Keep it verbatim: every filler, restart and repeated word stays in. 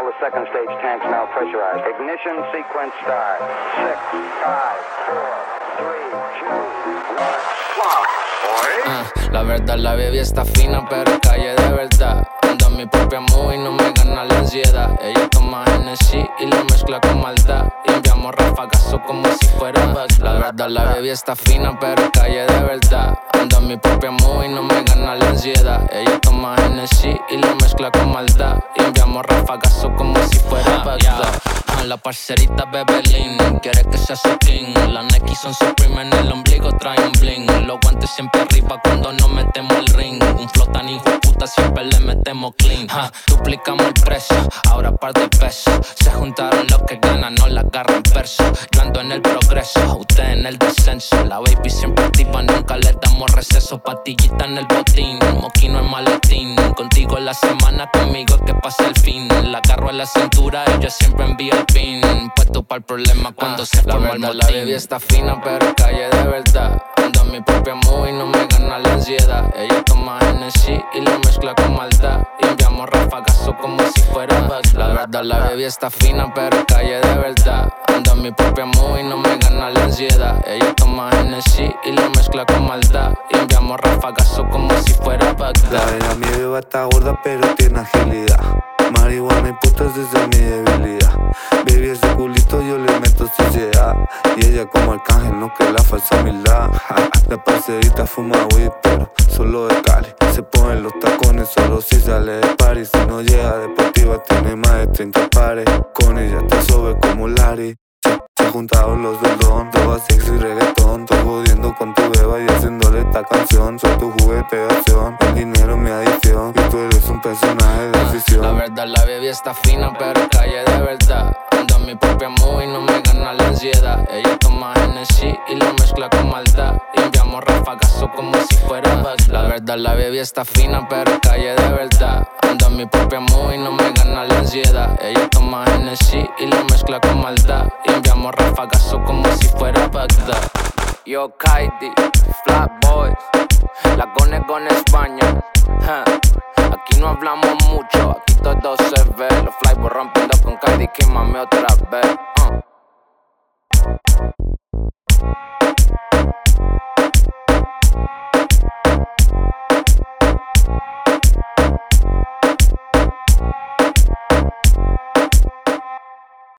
the second stage tanks now pressurized. Ignition sequence start. Six, five, four, three, two, one, stop. Uh, la verdad la baby está fina pero calle de verdad. Ando en mi propia movie, no me gana la ansiedad. Ella toma Hennessy y lo mezcla con maldad. Y enviamos rafagazo como si fuera Bugs. La verdad la baby está fina pero calle de verdad. Ando en mi propia movie, no me gana la ansiedad. Ella toma Hennessy y lo mezcla con maldad. Y enviamos rafagazo como si fuera Bugs. uh, La parcerita Bebelín quiere que sea su king. Las Nike son Supreme, en el ombligo trae un bling. Los guantes siempre arriba cuando nos metemos al ring. Un flow tan hijo de puta siempre le metemos clean. uh, Duplicamos el precio, ahora par de pesos. Se juntaron los que ganan, no la agarran verso. Yo ando en el progreso, usted en el descenso. La baby siempre activa, nunca le damos receso. Patillita en el botín, moquino en maletín. Contigo en la semana, conmigo es que pasa el fin. La agarro en la cintura, ella siempre envía el pin. Puesto para el problema cuando ah, se forma el motín. La baby está fina pero calle de verdad. Ando en mi propia movie, no me gana la ansiedad. Ella toma Hennessy y lo mezcla con maldad. Y enviamos rafagazo como si fuera Bugs. La verdad la baby está fina pero calle de verdad. Ando en mi propia movie, no me gana la ansiedad. Ella toma Hennessy y lo mezcla con maldad. Y enviamos rafagazo como si fuera Bugs. La vera mi beba está gorda pero tiene agilidad. Marihuana y putas esa es mi debilidad. Baby ese culito yo le meto suciedad. Y ella como arcángel, no que la falsa humildad. La parcerita fuma weed pero solo de Cali. Se ponen los tacones solo si sale de party. Si no llega deportiva tiene más de treinta pares. Con ella te sobe como Larry. Se juntaron los del don, droga, sexy y reggaetón. Estoy jodiendo con tu beba y haciéndole esta canción. Soy tu juguete de acción, el dinero es mi adicción. Y tú eres un personaje de ficción. La verdad la baby está fina pero calle de verdad. Ando en mi propia movie, no me gana la ansiedad. Ella toma Hennessy y lo mezcla con maldad. Y enviamos rafagazo como si fuera Bugs. La verdad la baby está fina pero calle de verdad. Ando en mi propia movie, no me gana la ansiedad. Ella toma Hennessy y lo mezcla con maldad. Y enviamos rafagazo como si fuera Bagdad. Yo Kaidi, Flat Boys, la Gone Gone España. huh. Aquí no hablamos mucho, aquí todo se ve. Los flyboys rompiendo con Kaidi, que mame otra vez.